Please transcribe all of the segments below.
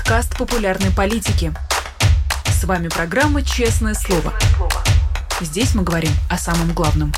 подкаст популярной политики. С вами программа «Честное слово». Здесь мы говорим о самом главном.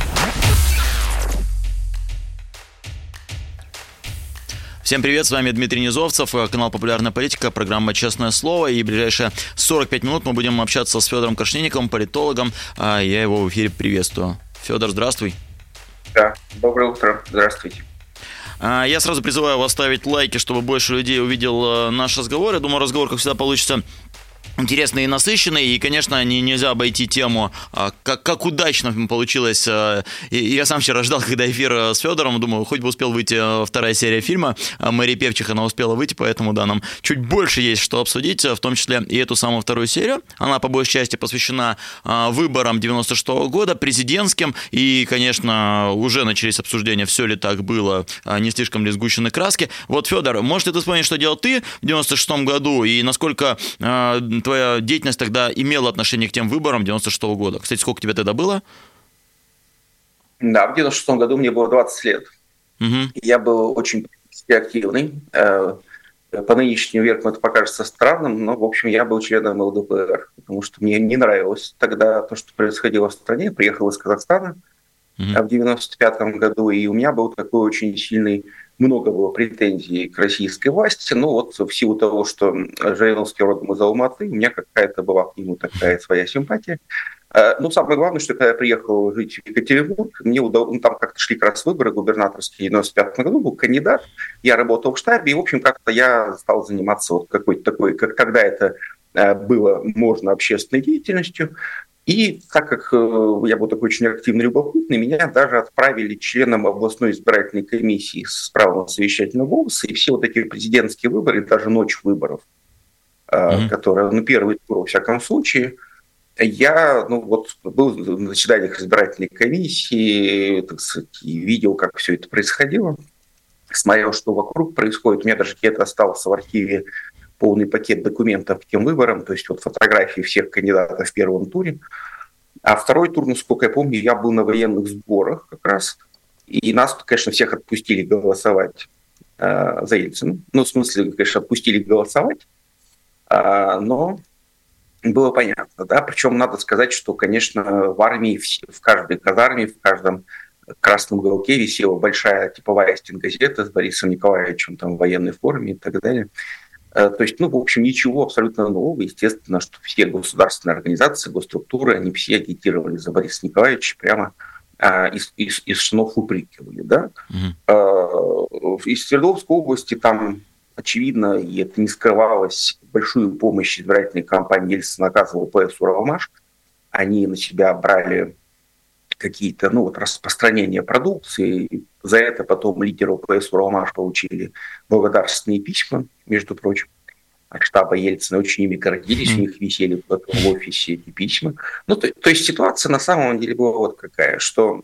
Всем привет, с вами Дмитрий Низовцев, канал «Популярная политика», программа «Честное слово». И в ближайшие 45 минут мы будем общаться с Федором Крашенинниковым, политологом. Я его в эфире приветствую. Федор, здравствуй. Да, доброе утро, здравствуйте. Я сразу призываю вас ставить лайки, чтобы больше людей увидел наш разговор. Я думаю, разговор, как всегда, получится интересный и насыщенный, и, конечно, нельзя обойти тему, как удачно получилось. И я сам вчера ждал, когда эфир с Федором, думаю, хоть бы успел выйти вторая серия фильма Мэри Певчих, она успела выйти, поэтому, да, нам чуть больше есть что обсудить, в том числе и эту самую вторую серию. Она, по большей части, посвящена выборам 96-го года, президентским, и, конечно, уже начались обсуждения, все ли так было, не слишком ли сгущены краски. Вот, Федор, можешь ли ты вспомнить, что делал ты в 96-м году, и насколько твоя деятельность тогда имела отношение к тем выборам 96-го года? Кстати, сколько тебе тогда было? Да, в 96-м году мне было 20 лет. Угу. Я был очень активный. По нынешним меркам это покажется странным, но, в общем, я был членом ЛДПР, потому что мне не нравилось тогда то, что происходило в стране. Я приехал из Казахстана в 95-м году, и у меня был такой очень сильный... Много было претензий к российской власти, но вот в силу того, что Жириновский родом из Алматы, у меня какая-то была к нему такая своя симпатия. Но самое главное, что когда я приехал жить в Екатеринбург, мне удалось, там как-то шли как раз выборы губернаторские в 95 году, был кандидат, я работал в штабе, и, в общем, как-то я стал заниматься вот какой-то такой, когда это было можно, общественной деятельностью. И так как я был такой очень активный, любопытный, меня даже отправили членом областной избирательной комиссии с правом совещательного голоса, и все вот эти президентские выборы, даже ночь выборов, которые, первый тур, во всяком случае, я был на заседаниях избирательной комиссии, так сказать, и видел, как все это происходило, смотрел, что вокруг происходит. У меня даже где-то остался в архиве полный пакет документов к тем выборам, то есть вот фотографии всех кандидатов в первом туре. А второй тур, насколько я помню, я был на военных сборах как раз, и нас, конечно, всех отпустили голосовать за Ельцина. Ну, в смысле, конечно, отпустили голосовать, но было понятно, да, причем надо сказать, что, конечно, в армии, в каждой казарме, в каждом красном уголке висела большая типовая стенгазета с Борисом Николаевичем там, в военной форме и так далее. То есть, в общем, ничего абсолютно нового. Естественно, что все государственные организации, госструктуры, они все агитировали за Бориса Николаевича, прямо из штанов выпрыгивали. Да? Из Свердловской области там, очевидно, и это не скрывалось, большую помощь избирательной кампании Ельцина оказывал ПС «Уралмаш». Они на себя брали какие-то распространения продукции. За это потом лидеры ПС «Уралмаш» получили благодарственные письма, между прочим, от штаба Ельцина. Очень ими гордились, у них висели в офисе эти письма. То есть ситуация на самом деле была вот какая, что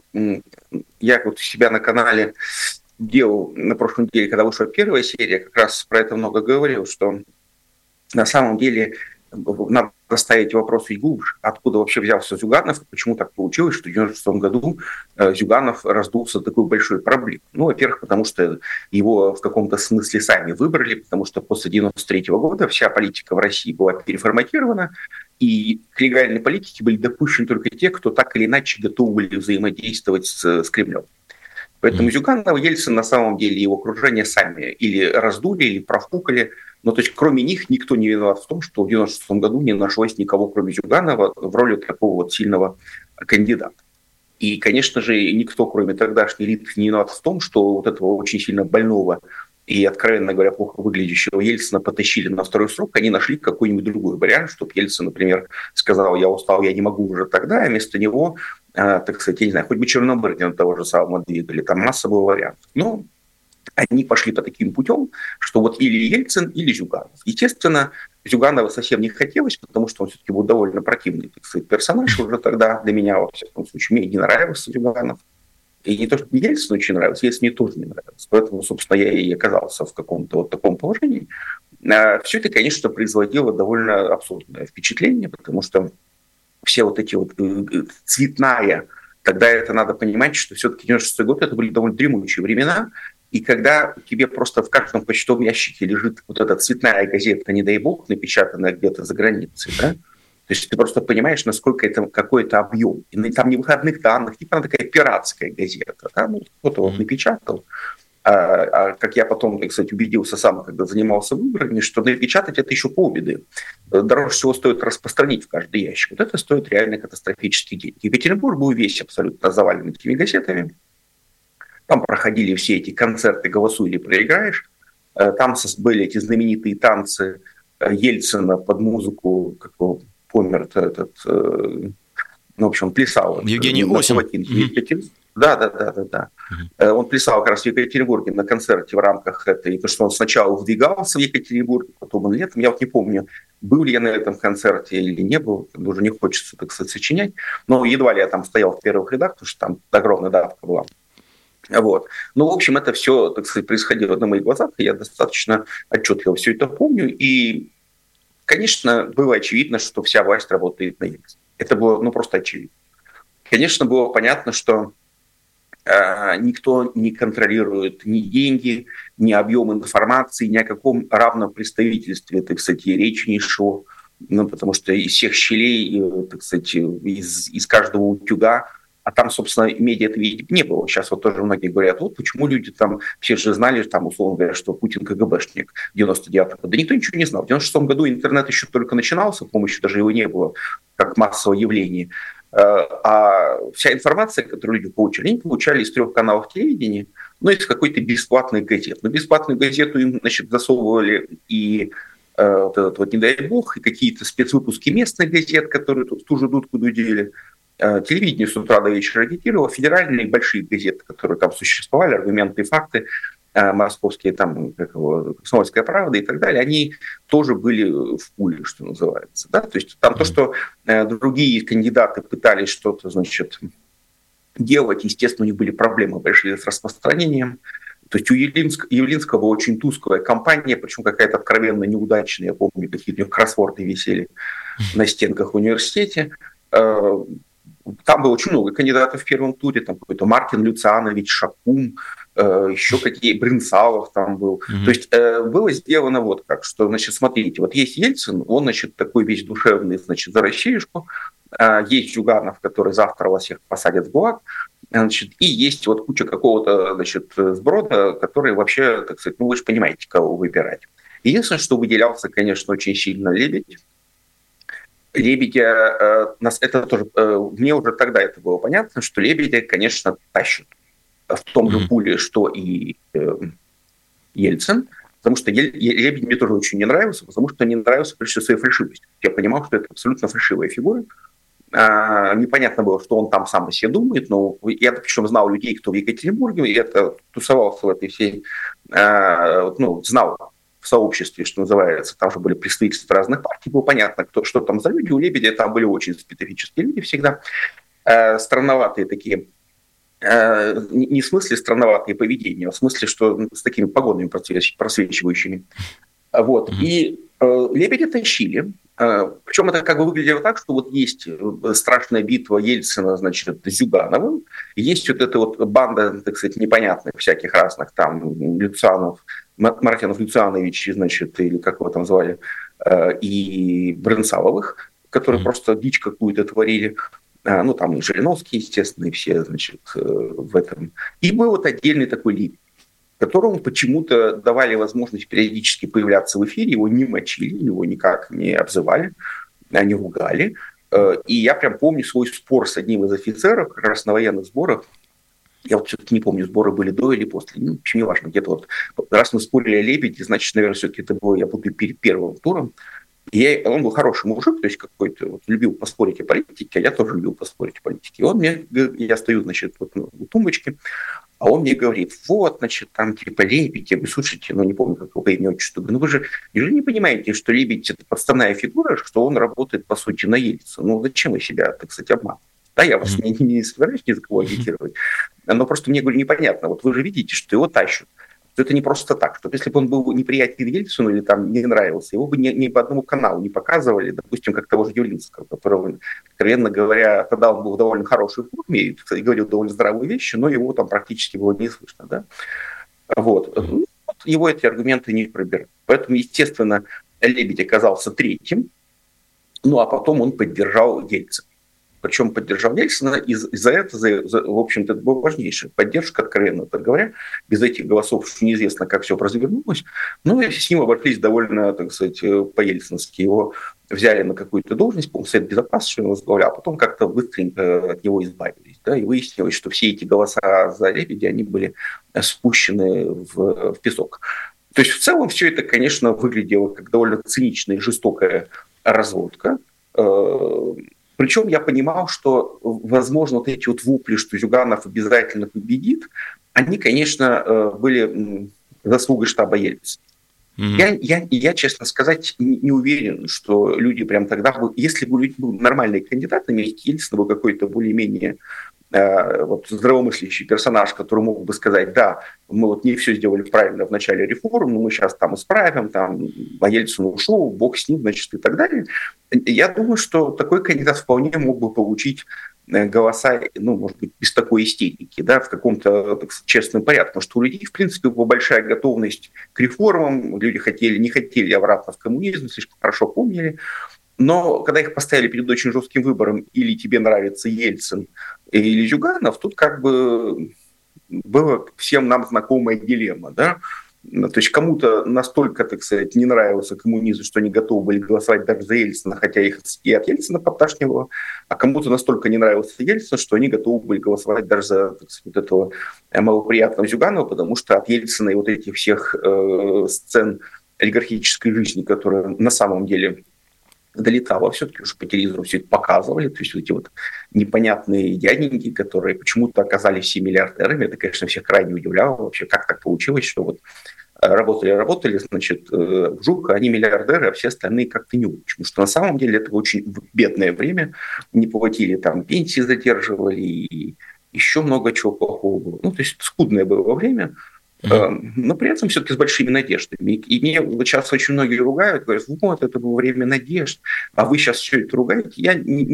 я вот у себя на канале делал на прошлой неделе, когда вышла первая серия, как раз про это много говорил, что на самом деле надо ставить вопрос и глубже. Откуда вообще взялся Зюганов, и почему так получилось, что в 1996 году Зюганов раздулся такой большой проблемой. Во-первых, потому что его в каком-то смысле сами выбрали, потому что после 1993 года вся политика в России была переформатирована, и к легальной политике были допущены только те, кто так или иначе готовы были взаимодействовать с Кремлем. Поэтому Зюганова, Ельцин, на самом деле, его окружение сами или раздули, или профукали. То есть кроме них никто не виноват в том, что в 1996 году не нашлось никого, кроме Зюганова, в роли такого вот сильного кандидата. И, конечно же, никто, кроме тогдашней элиты, не виноват в том, что вот этого очень сильно больного и, откровенно говоря, плохо выглядящего Ельцина потащили на второй срок, они нашли какой-нибудь другой вариант, чтобы Ельцин, например, сказал: я устал, я не могу уже тогда, а вместо него, так сказать, я не знаю, хоть бы Чернобырдина того же самого двигали, там масса было вариантов. Но они пошли по таким путем, что вот или Ельцин, или Зюганов. Естественно, Зюганова совсем не хотелось, потому что он все-таки был довольно противный, так сказать, персонаж уже тогда для меня, во всяком случае. Мне не нравился Зюганов. И не то, что мне Ельцин очень нравился, Ельцин мне тоже не нравился. Поэтому, собственно, я и оказался в каком-то вот таком положении. Все это, конечно, производило довольно абсурдное впечатление, потому что все вот эти вот цветная, тогда это надо понимать, что все-таки 96-й год это были довольно дремучие времена, И когда тебе просто в каждом почтовом ящике лежит вот эта цветная газета, не дай бог, напечатанная где-то за границей, да, то есть ты просто понимаешь, насколько это какой-то объем. И там ни выходных данных, типа она такая пиратская газета. Да? Ну, кто-то вот напечатал. Как я потом, кстати, убедился сам, когда занимался выборами, что напечатать это еще полбеды. Дороже всего стоит распространить в каждый ящик. Вот это стоит реально катастрофические деньги. Екатеринбург был весь абсолютно завален этими газетами. Там проходили все эти концерты «Голосуй или проиграешь». Там были эти знаменитые танцы Ельцина под музыку, как его помер этот, ну, в общем, он плясал. Евгений Осин. Да. Он плясал как раз в Екатеринбурге на концерте в рамках этой, потому что он сначала выдвигался в Екатеринбурге, потом он летом. Я вот не помню, был ли я на этом концерте или не был, уже не хочется, так сказать, сочинять, но едва ли я там стоял в первых рядах, потому что там огромная давка была. Вот. Ну, в общем, это все, так сказать, происходило на моих глазах, и я достаточно отчетливо все это помню. И, конечно, было очевидно, что вся власть работает на Ельцина. Это было, ну, просто очевидно. Конечно, было понятно, что никто не контролирует ни деньги, ни объем информации, ни о каком равном представительстве, так сказать, речи не шло. Ну, потому что из всех щелей, так сказать, из каждого утюга, а там, собственно, медиа это видеть не было. Сейчас вот тоже многие говорят, вот почему люди там, все же знали, там, условно говоря, что Путин КГБшник в 99-м. Да никто ничего не знал. В 96-м году интернет еще только начинался, по-моему, еще даже его не было, как массовое явление. А вся информация, которую люди получали, они получали из 3 каналов телевидения, ну, из какой-то бесплатной газеты. Но бесплатную газету им, значит, засовывали и вот этот вот, не дай бог, и какие-то спецвыпуски местных газет, которые в ту же дудку дудели. Телевидение с утра до вечера агитировало, федеральные большие газеты, которые там существовали, аргументы и факты, московские, там, «Комсомольская правда» и так далее, они тоже были в пуле, что называется. Да? То есть там то, что другие кандидаты пытались что-то, значит, делать, естественно, у них были проблемы большие с распространением. То есть у Явлинского была очень тусклая кампания, причем какая-то откровенно неудачная. Я помню, какие-то у него кроссворды висели на стенках в университете. Там было очень много кандидатов в первом туре, там какой-то Мартин Люцианович, Шакум, еще какие, Брынсалов там был. То есть было сделано вот как, что, значит, смотрите, вот есть Ельцин, он, значит, такой весь душевный, значит, за Россиюшку, есть Зюганов, который завтра вас всех посадят в ГУЛАГ, значит, и есть вот куча какого-то, значит, сброда, который вообще, так сказать, ну вы же понимаете, кого выбирать. Единственное, что выделялся, конечно, очень сильно Лебедь. Лебедя, это тоже, мне уже тогда это было понятно, что Лебедя, конечно, тащат в том же пуле, что и Ельцин, потому что Лебедь мне тоже очень не нравился, потому что не нравился прежде всего своей фальшивостью. Я понимал, что это абсолютно фальшивая фигура. Непонятно было, что он там сам о себе думает, но я причем знал людей, кто в Екатеринбурге, и это тусовался в этой всей, ну, знал в сообществе, что называется, там же были представительства разных партий, было понятно, что там за люди. У Лебедя там были очень специфические люди всегда, странноватые такие, не в смысле странноватые поведения, а в смысле, что с такими погонами просвечивающими. Вот. И Лебедя тащили. Причем это как бы выглядело так, что вот есть страшная битва Ельцина, значит, с Зюгановым, есть вот эта вот банда, так сказать, непонятных всяких разных там Люцианов, Мартинов Люцианович, значит, или как его там звали, и Брынсаловых, которые просто дичь какую-то творили. Ну, там и Жириновский, естественно, и все, значит, в этом. И был вот отдельный такой Лебедь, которому почему-то давали возможность периодически появляться в эфире, его не мочили, его никак не обзывали, не ругали. И я прям помню свой спор с одним из офицеров, как раз на военных сборах. Я вот все-таки не помню, сборы были до или после. Ну, в общем, неважно, где-то вот. Раз мы спорили о Лебеде, значит, наверное, все-таки это было, я буду перед первым туром. Он был хороший мужик, то есть какой-то, вот, любил поспорить о политике, а я тоже любил поспорить о политике. И он мне, я стою, значит, вот, у тумбочки, а он мне говорит, вот, значит, там типа Лебедь. Я говорю, слушайте, ну не помню, какого имя отчества. Ну вы же неужели не понимаете, что Лебедь – это подставная фигура, что он работает, по сути, на Ельцина? Ну зачем вы себя, так сказать, обманываете? Да, я вас не собираюсь ни за кого агитировать, но просто мне, говорю, непонятно. Вот вы же видите, что его тащат. Что это не просто так, что если бы он был неприятен Ельцину или там не нравился, его бы ни по одному каналу не показывали, допустим, как того же Явлинского, которого, откровенно говоря, тогда он был в довольно хорошей форме и, кстати, говорил довольно здравые вещи, но его там практически было не слышно, да. Вот. Ну, вот его эти аргументы не пробирают. Поэтому, естественно, Лебедь оказался третьим, ну а потом он поддержал Ельцина. Причем поддержал Ельцина, и за это, в общем-то, это была важнейшая поддержка, откровенно так говоря. Без этих голосов неизвестно, как все развернулось. Но с ним обошлись довольно, так сказать, по-ельцински. Его взяли на какую-то должность, по-моему, Совет Безопасности он возглавлял, а потом как-то быстренько от него избавились. Да, и выяснилось, что все эти голоса за Лебедя, они были спущены в песок. То есть в целом все это, конечно, выглядело как довольно циничная и жестокая разводка. Причем я понимал, что, возможно, вот эти вот вопли, что Зюганов обязательно победит, они, конечно, были заслугой штаба Ельцина. Я, честно сказать, не уверен, что люди прям тогда... Если бы был нормальный кандидат, на месте Ельцина был какой-то более-менее вот здравомыслящий персонаж, который мог бы сказать, да, мы вот не все сделали правильно в начале реформ, но мы сейчас там исправим, там, а Ельцин ушел, бог с ним, значит, и так далее. Я думаю, что такой кандидат вполне мог бы получить голоса, ну, может быть, без такой истерики, да, в каком-то, так сказать, честном порядке, потому что у людей, в принципе, была большая готовность к реформам, люди не хотели обратно в коммунизм, слишком хорошо помнили. Но когда их поставили перед очень жестким выбором, или тебе нравится Ельцин, или Зюганов, тут как бы была всем нам знакомая дилемма, да. То есть кому-то настолько, так сказать, не нравился коммунизм, что они готовы были голосовать даже за Ельцина, хотя их и от Ельцина подташнивало, а кому-то настолько не нравился Ельцин, что они готовы были голосовать даже за, так сказать, вот этого малоприятного Зюганова, потому что от Ельцина и вот этих всех сцен олигархической жизни, которые на самом деле долетало, все-таки уже по телевизору все это показывали, то есть вот эти вот непонятные дяденьки, которые почему-то оказались все миллиардерами, это, конечно, всех крайне удивляло вообще, как так получилось, что вот работали, значит, в ЖУК, они миллиардеры, а все остальные как-то не очень, потому что на самом деле это очень бедное время, не платили там пенсии, задерживали, и еще много чего плохого было, ну, то есть скудное было время, но при этом все-таки с большими надеждами. И мне вот сейчас очень многие ругают, говорят, вот, это было время надежд, а вы сейчас все это ругаете. Я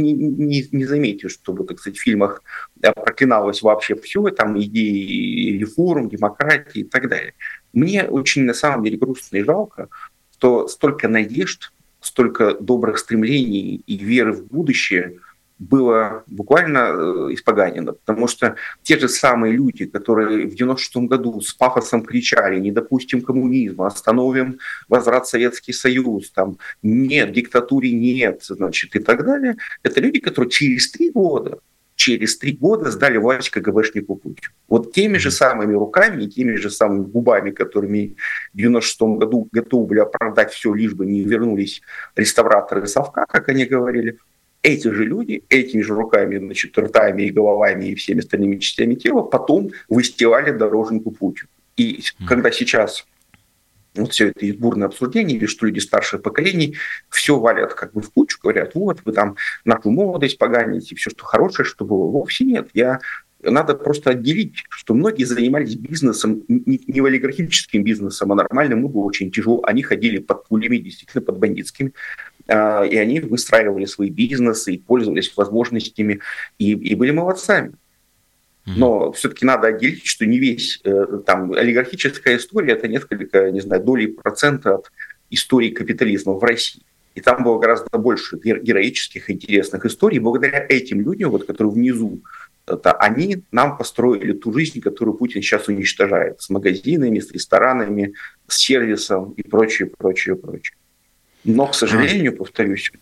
не заметил, чтобы, так сказать, в фильмах проклиналось вообще все, там идеи реформ, демократии и так далее. Мне очень, на самом деле, грустно и жалко, что столько надежд, столько добрых стремлений и веры в будущее было буквально испоганено, потому что те же самые люди, которые в 96-м году с пафосом кричали «не допустим коммунизма, остановим возврат в Советский Союз», там «нет, диктатуре нет», значит, и так далее, это люди, которые через 3 года сдали власть КГБшнику Путину. Вот теми же самыми руками и теми же самыми губами, которыми в 96-м году готовы были оправдать все, лишь бы не вернулись реставраторы совка, как они говорили, эти же люди, этими же руками, значит, ртами и головами и всеми остальными частями тела потом выстилали дороженку Путину. И когда сейчас вот все это бурное обсуждение, или что люди старших поколений все валят как бы в кучу, говорят, вот, вы там нашу молодость поганите, все, что хорошее, что было. Вовсе нет. Надо просто отделить, что многие занимались бизнесом, не олигархическим бизнесом, а нормальным, было очень тяжело. Они ходили под пулями, действительно, под бандитскими, и они выстраивали свои бизнесы и пользовались возможностями, и были молодцами. Но все-таки надо отделить, что не весь там олигархическая история – это несколько, не знаю, долей процента от истории капитализма в России. И там было гораздо больше героических, интересных историй. Благодаря этим людям, вот, которые внизу, они нам построили ту жизнь, которую Путин сейчас уничтожает. С магазинами, с ресторанами, с сервисом и прочее, прочее, прочее. Но, к сожалению, повторюсь,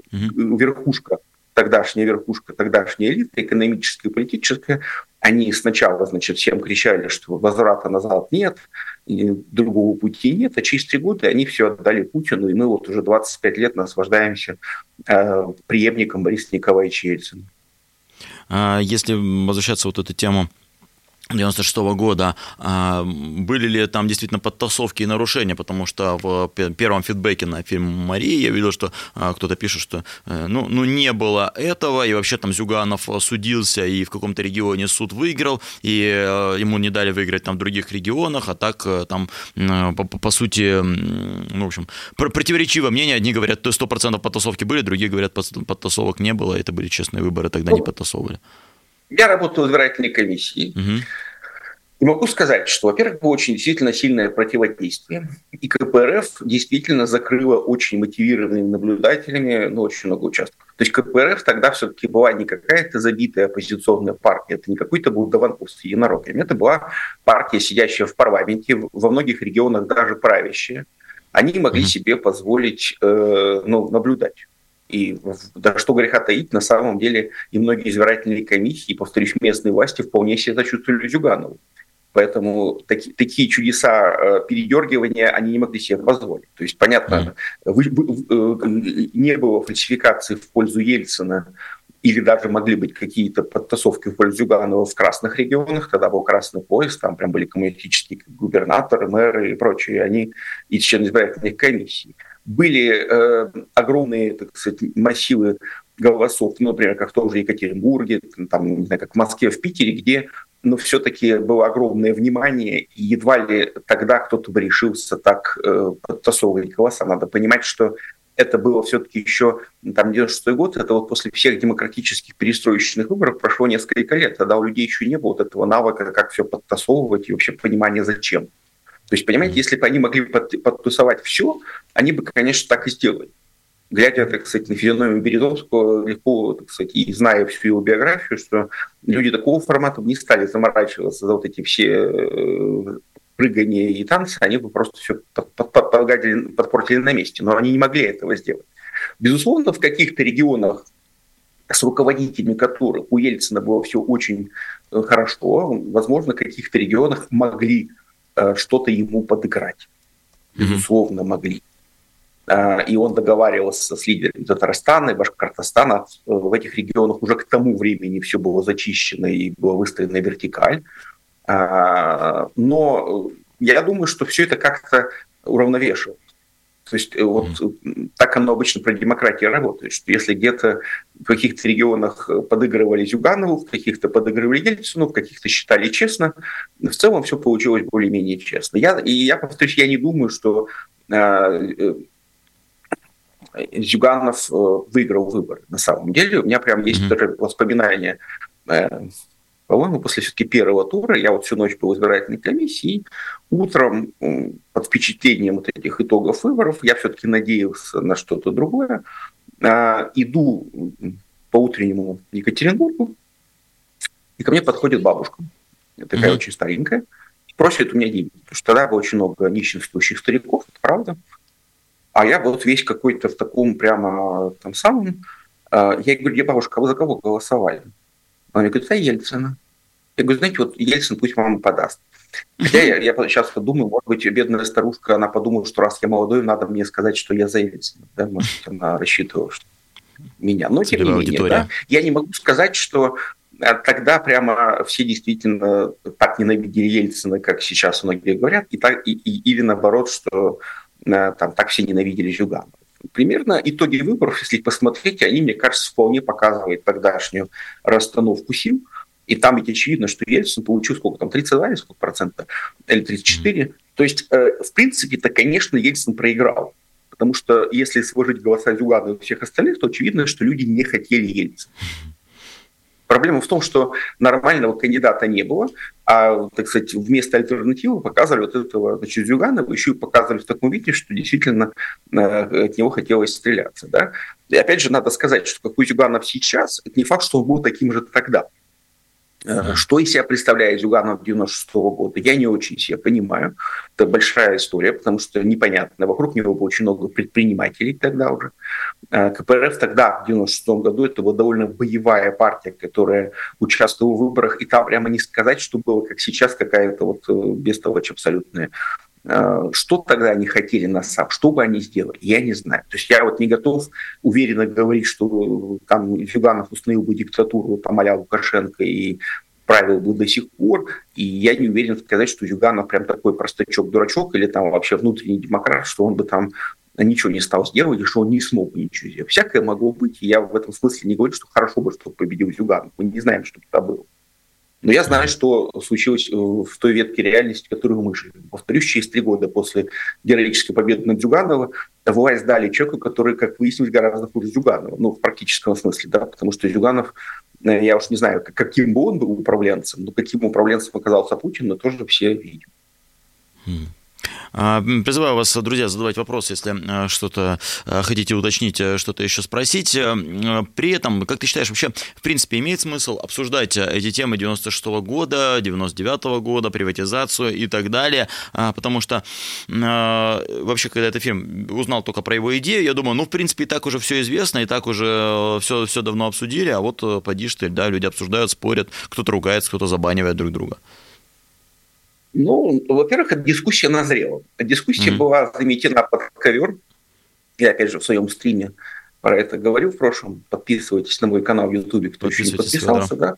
тогдашняя элита, экономическая и политическая, они сначала, значит, всем кричали, что возврата назад нет, другого пути нет, а через 3 года они все отдали Путину, и мы вот уже 25 лет наслаждаемся преемником Бориса Николаевича Ельцина. Если возвращаться вот эту тему 96-го года, были ли там действительно подтасовки и нарушения, потому что в первом фидбэке на фильм «Мария» я видел, что кто-то пишет, что не было этого, и вообще там Зюганов судился, и в каком-то регионе суд выиграл, и ему не дали выиграть там в других регионах, а так там, по сути, в общем, противоречивое мнение. Одни говорят, 100% подтасовки были, другие говорят, подтасовок не было, это были честные выборы, тогда не подтасовывали. Я работал в избирательной комиссии. И могу сказать, что, во-первых, было очень действительно сильное противодействие, и КПРФ действительно закрыла очень мотивированными наблюдателями очень много участков. То есть КПРФ тогда все-таки была не какая-то забитая оппозиционная партия, это не какой-то был Даванков с единорогами, это была партия, сидящая в парламенте, во многих регионах даже правящая. Они могли себе позволить наблюдать. И да что греха таить, на самом деле и многие избирательные комиссии, повторюсь, местные власти вполне себе сочувствовали Зюганову. Поэтому такие чудеса передергивания они не могли себе позволить. То есть, понятно, не было фальсификации в пользу Ельцина, или даже могли быть какие-то подтасовки в пользу Зюганова в красных регионах. Тогда был красный пояс, там прям были коммунистические губернаторы, мэры и прочие, они и члены избирательных комиссий. Были огромные, так сказать, массивы голосов, например, как в том же Екатеринбурге, там, не знаю, как в Москве, в Питере, где все-таки было огромное внимание, и едва ли тогда кто-то бы решился так подтасовывать голоса. Надо понимать, что это было все-таки еще, 96-й год, это вот после всех демократических перестроечных выборов прошло несколько лет, тогда у людей еще не было вот этого навыка, как все подтасовывать и вообще понимания зачем. То есть, понимаете, если бы они могли подтасовать все, они бы, конечно, так и сделали. Глядя, так сказать, на физиономию Березовского, легко, так сказать, и зная всю его биографию, что люди такого формата не стали заморачиваться за вот эти все прыгания и танцы, они бы просто все подпортили на месте. Но они не могли этого сделать. Безусловно, в каких-то регионах с руководителями которых у Ельцина было все очень хорошо, возможно, в каких-то регионах могли что-то ему подыграть. Безусловно, могли. И он договаривался с лидерами Татарстана и Башкортостана. В этих регионах уже к тому времени все было зачищено и была выстроена вертикаль. Но я думаю, что все это как-то уравновешивает. То есть вот так оно обычно при демократии работает, что если где-то в каких-то регионах подыгрывали Зюганову, в каких-то подыгрывали Ельцину, в каких-то считали честно, в целом все получилось более-менее честно. Я повторюсь, я не думаю, что Зюганов выиграл выборы на самом деле. У меня прям есть воспоминания, по-моему, после все-таки первого тура. Я вот всю ночь был в избирательной комиссии, и утром под впечатлением вот этих итогов выборов я все-таки надеялся на что-то другое. Иду по утреннему Екатеринбургу, и ко мне подходит бабушка, такая очень старенькая, и просит у меня деньги. Потому что тогда было очень много нищенствующих стариков, это правда. А я вот весь какой-то в таком прямо там самом. Я ей говорю: бабушка, а вы за кого голосовали? Она мне говорит: за Ельцина. Я говорю: знаете, вот Ельцин пусть вам подаст. Хотя я сейчас думаю, может быть, бедная старушка, она подумала, что раз я молодой, надо мне сказать, что я за Ельцина. Да? Может, она рассчитывала, что меня. Но тем не менее, да? Я не могу сказать, что тогда прямо все действительно так ненавидели Ельцина, как сейчас многие говорят, или наоборот, что там так все ненавидели Зюганова. Примерно итоги выборов, если посмотреть, они, мне кажется, вполне показывают тогдашнюю расстановку сил. И там ведь очевидно, что Ельцин получил сколько там, 32 или сколько процентов, или 34. То есть, в принципе-то, конечно, Ельцин проиграл. Потому что если сложить голоса Зюганова и всех остальных, то очевидно, что люди не хотели Ельцина. Проблема в том, что нормального кандидата не было, а, так сказать, вместо альтернативы показывали вот этого, значит, Зюганова, еще и показывали в таком виде, что действительно от него хотелось стреляться. Да? И опять же, надо сказать, что какой Зюганов сейчас, это не факт, что он был таким же тогда. Что из себя представляет Зюганов 96-го года, я не очень себе понимаю. Это большая история, потому что непонятно. Вокруг него было очень много предпринимателей тогда уже. КПРФ тогда, в 96-м году, это была довольно боевая партия, которая участвовала в выборах. И там прямо не сказать, что было, как сейчас, какая-то вот бестолочь абсолютная. Что тогда они хотели на САП, что бы они сделали, я не знаю. То есть я вот не готов уверенно говорить, что там Зюганов установил бы диктатуру там а-ля Лукашенко и правил бы до сих пор, и я не уверен сказать, что Зюганов прям такой простачок-дурачок или там вообще внутренний демократ, что он бы там ничего не стал сделать, и что он не смог ничего сделать. Всякое могло быть, и я в этом смысле не говорю, что хорошо бы, что победил Зюганов. Мы не знаем, что это было. Но я знаю, что случилось в той ветке реальности, в которую мы жили. Повторюсь, через 3 года после героической победы над Зюгановым власть дали человеку, который, как выяснилось, гораздо хуже Зюганова. Ну, в практическом смысле, да, потому что Зюганов Я уж не знаю, каким бы он был управленцем, но каким управленцем оказался Путин, мы тоже все видим. Призываю вас, друзья, задавать вопрос, если что-то хотите уточнить, что-то еще спросить. При этом, как ты считаешь, вообще, в принципе, имеет смысл обсуждать эти темы 96-го года, 99-го года, приватизацию и так далее? Потому что вообще, когда этот фильм узнал только про его идею, я думаю, в принципе, и так уже все известно, и так уже все давно обсудили, а вот поди ж ты, да, люди обсуждают, спорят, кто-то ругается, кто-то забанивает друг друга. Во-первых, эта дискуссия назрела. Дискуссия была заметена под ковер. Я, опять же, в своем стриме про это говорил в прошлом. Подписывайтесь на мой канал в Ютубе, кто еще не подписался. Да?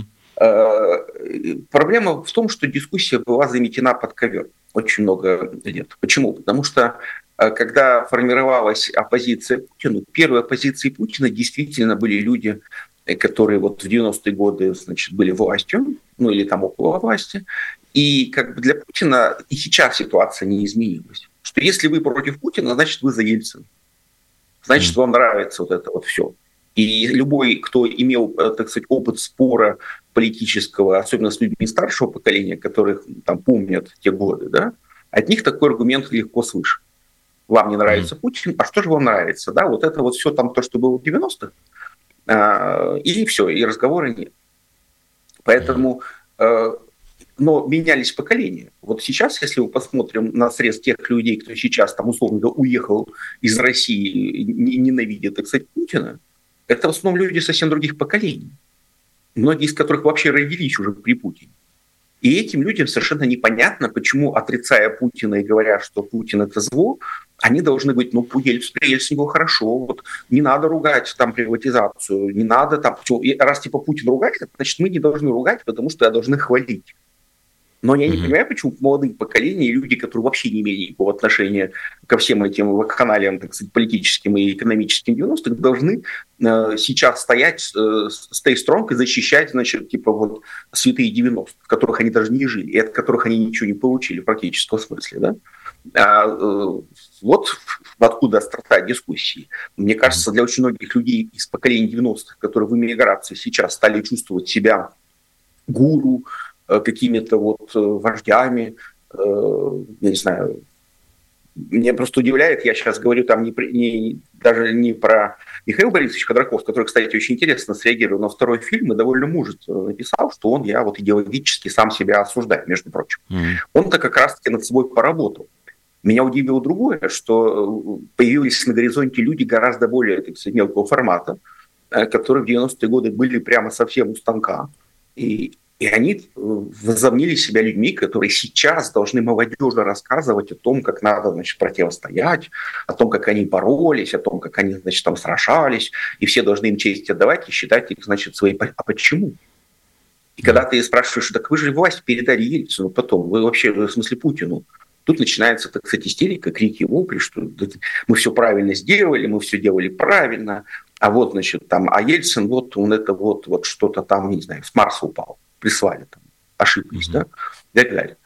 Проблема в том, что дискуссия была заметена под ковер очень много лет. Почему? Потому что когда формировалась оппозиция Путину, первой оппозицией Путина действительно были люди, которые вот в 90-е годы, значит, были властью, или там около власти. И как бы для Путина и сейчас ситуация не изменилась. Что если вы против Путина, значит, вы за Ельцина. Значит, вам нравится вот это вот все. И любой, кто имел, так сказать, опыт спора политического, особенно с людьми старшего поколения, которых там помнят те годы, да, от них такой аргумент легко слышать. Вам не нравится Путин, а что же вам нравится? Да? Вот это вот все там то, что было в 90-х, и все, и разговора нет. Поэтому... Но менялись поколения. Вот сейчас, если мы посмотрим на срез тех людей, кто сейчас там условно уехал из России, ненавидит, так сказать, Путина, это в основном люди совсем других поколений. Многие из которых вообще родились уже при Путине. И этим людям совершенно непонятно, почему, отрицая Путина и говоря, что Путин – это зло, они должны быть, при Ельцине было хорошо, вот не надо ругать там приватизацию, не надо там… Раз типа Путин ругает, значит, мы не должны ругать, потому что должны хвалить. Но я не понимаю, почему молодые поколения и люди, которые вообще не имели никакого отношения ко всем этим вакханалиям, так сказать, политическим и экономическим 90-х, должны сейчас стоять, stay strong и защищать, значит, типа вот святые 90-х, в которых они даже не жили, и от которых они ничего не получили в практическом смысле. Да? Вот откуда острота дискуссии. Мне кажется, для очень многих людей из поколения 90-х, которые в эмиграции сейчас стали чувствовать себя гуру, какими-то вот вождями, я не знаю, меня просто удивляет, я сейчас говорю там даже не про Михаила Борисовича Ходорковского, который, кстати, очень интересно среагировал на второй фильм и довольно мужественно написал, что я вот идеологически сам себя осуждаю, между прочим. Он-то как раз-таки над собой поработал. Меня удивило другое, что появились на горизонте люди гораздо более, так сказать, мелкого формата, которые в 90-е годы были прямо совсем у станка. И они возомнили себя людьми, которые сейчас должны молодежи рассказывать о том, как надо, значит, противостоять, о том, как они боролись, о том, как они, значит, там сражались, и все должны им честь отдавать и считать их, значит, своей... А почему? И когда ты спрашиваешь, так вы же власть передали Ельцину потом, вы вообще, в смысле, Путину. Тут начинается, так сказать, истерика, крики, вопли, что мы все правильно сделали, мы все делали правильно, а вот, значит, там, а Ельцин, вот он это вот что-то там, не знаю, с Марса упал. Прислали, там, ошиблись, да, и так далее.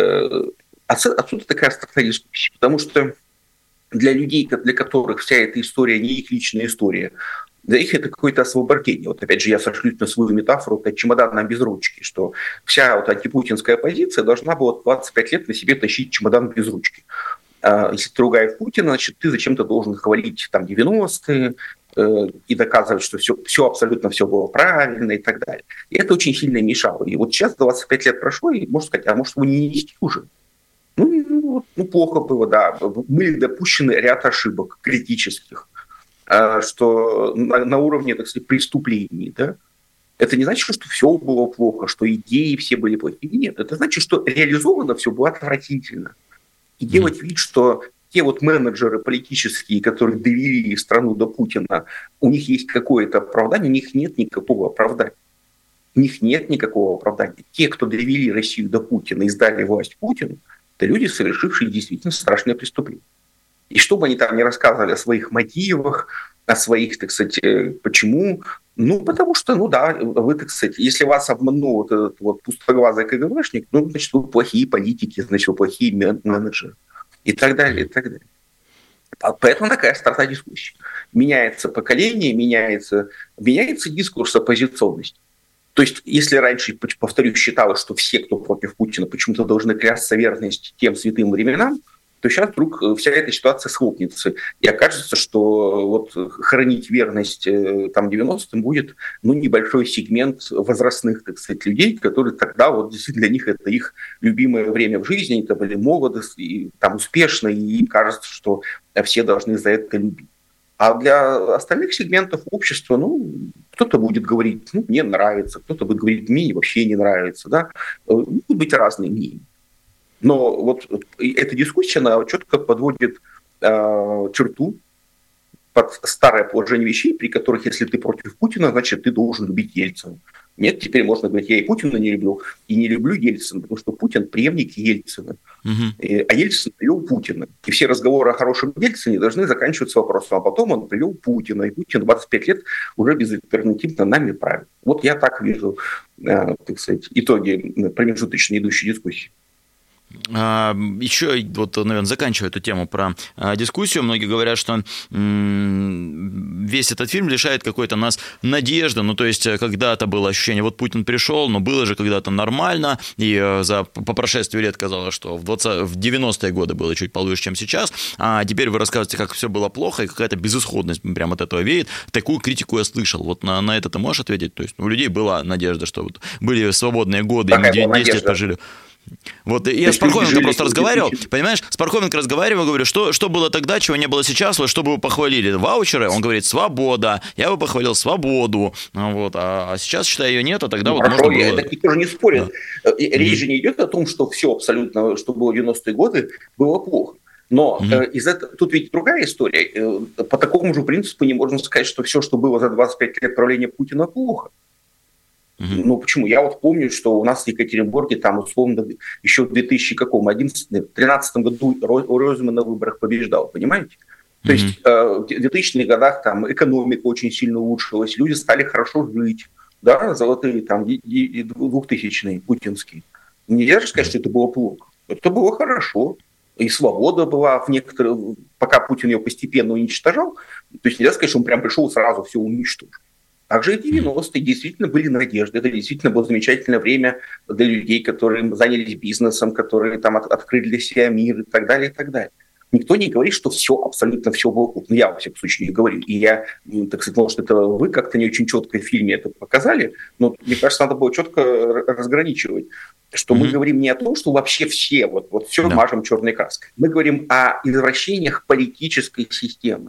Отсюда такая острота дискуссии, потому что для людей, для которых вся эта история не их личная история, для них это какое-то освобождение. Вот опять же я сошлюсь на свою метафору, это чемодан без ручки, что вся вот антипутинская оппозиция должна была 25 лет на себе тащить чемодан без ручки. Если ты ругаешь Путина, значит, ты зачем-то должен хвалить там 90-е, и доказывать, что все абсолютно все было правильно и так далее. И это очень сильно мешало. И вот сейчас 25 лет прошло, и можно сказать, а может, его не нести уже? Плохо было, да. Были допущены ряд ошибок критических, что на уровне, так сказать, преступлений, да. Это не значит, что все было плохо, что идеи все были плохие. Нет, это значит, что реализовано все было отвратительно. И делать вид, что те вот менеджеры политические, которые довели страну до Путина, у них есть какое-то оправдание, у них нет никакого оправдания. У них нет никакого оправдания. Те, кто довели Россию до Путина и сдали власть Путину, это люди, совершившие действительно страшное преступление. И что бы они там ни рассказывали о своих мотивах, о своих, так сказать, почему? Потому что, вы, так сказать, если вас обманул вот этот вот пустоглазый КГБшник, значит, вы плохие политики, значит, вы плохие менеджеры. И так далее, и так далее. Поэтому такая острота дискуссии. Меняется поколение, меняется дискурс оппозиционности. То есть, если раньше, повторюсь, считалось, что все, кто против Путина, почему-то должны клясться верности тем святым временам, то сейчас вдруг вся эта ситуация схлопнется. И окажется, что вот хранить верность там 90-м будет небольшой сегмент возрастных, так сказать, людей, которые тогда вот действительно для них это их любимое время в жизни, они были молоды, и, там успешны, и им кажется, что все должны за это любить. А для остальных сегментов общества, кто-то будет говорить, мне нравится, кто-то будет говорить, мне вообще не нравится, да, будут быть разные мнения. Но вот эта дискуссия, она четко подводит черту под старое положение вещей, при которых, если ты против Путина, значит, ты должен любить Ельцина. Нет, теперь можно говорить, я и Путина не люблю, и не люблю Ельцина, потому что Путин преемник Ельцина. А Ельцин привел Путина. И все разговоры о хорошем Ельцине должны заканчиваться вопросом, а потом он привел Путина, и Путин 25 лет уже безальтернативно нами правит. Вот я так вижу, так сказать, итоги промежуточной идущей дискуссии. Еще, вот, наверное, заканчивая эту тему про дискуссию, многие говорят, что весь этот фильм лишает какой-то нас надежды, то есть когда-то было ощущение, вот Путин пришел, но было же когда-то нормально, и по прошествии лет казалось, что в 90-е годы было чуть получше, чем сейчас, а теперь вы рассказываете, как все было плохо, и какая-то безысходность прямо от этого веет. Такую критику я слышал. Вот на это ты можешь ответить? То есть у людей была надежда, что вот были свободные годы, и 10 лет пожили. Вот я с Пархоменко просто разговаривал, понимаешь, с Пархоменко разговаривал, говорю, что было тогда, чего не было сейчас, вот, что бы вы похвалили? Ваучеры? Он говорит, свобода. Я бы похвалил свободу. Вот. А сейчас, считаю, ее нет, а тогда вот можно было... Так никто же не спорит. Да. Речь же не идет о том, что все абсолютно, что было в 90-е годы, было плохо. Но тут ведь другая история. По такому же принципу не можно сказать, что все, что было за 25 лет правления Путина, плохо. Почему? Я вот помню, что у нас в Екатеринбурге там, условно, еще в 2013 году Ройзман на выборах побеждал, понимаете? То есть в 2000-х годах там экономика очень сильно улучшилась, люди стали хорошо жить, да, золотые там 2000-е путинские. Нельзя же сказать, что это было плохо. Это было хорошо. И свобода была в некоторых, пока Путин ее постепенно уничтожал, то есть нельзя сказать, что он прям пришел сразу все уничтожил. Также и 90-е действительно были надежды. Это действительно было замечательное время для людей, которые занялись бизнесом, которые там открыли для себя мир и так далее, и так далее. Никто не говорит, что все, абсолютно все было плохо. Я, во всяком случае, не говорю. И я, так сказать, может, это вы как-то не очень четко в фильме это показали, но мне кажется, надо было четко разграничивать, что мы говорим не о том, что вообще все, вот все мажем черной краской. Мы говорим о извращениях политической системы.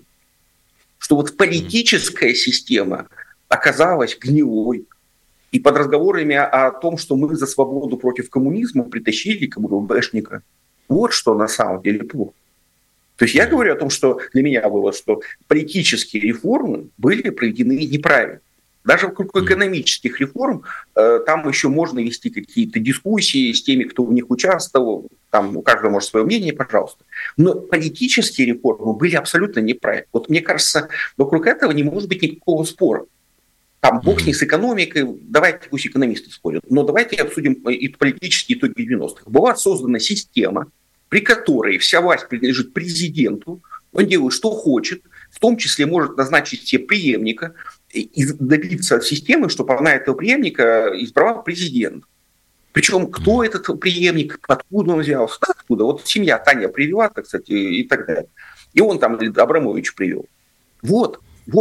Что вот политическая система оказалась гнилой. И под разговорами о том, что мы за свободу против коммунизма притащили КГБшника. Вот что на самом деле плохо. То есть я говорю о том, что для меня было, что политические реформы были проведены неправильно. Даже вокруг экономических реформ там еще можно вести какие-то дискуссии с теми, кто в них участвовал. Там у каждого может свое мнение, пожалуйста. Но политические реформы были абсолютно неправильны. Вот мне кажется, вокруг этого не может быть никакого спора. Там бог с ней с экономикой, давайте пусть экономисты спорят, но давайте обсудим и политические итоги 90-х. Была создана система, при которой вся власть принадлежит президенту, он делает, что хочет, в том числе может назначить себе преемника и добиться от системы, чтобы она этого преемника избрала президент. Причем кто этот преемник, откуда он взялся, откуда. Вот семья Таня привела, так сказать, и так далее. И он там Абрамович привел. Вот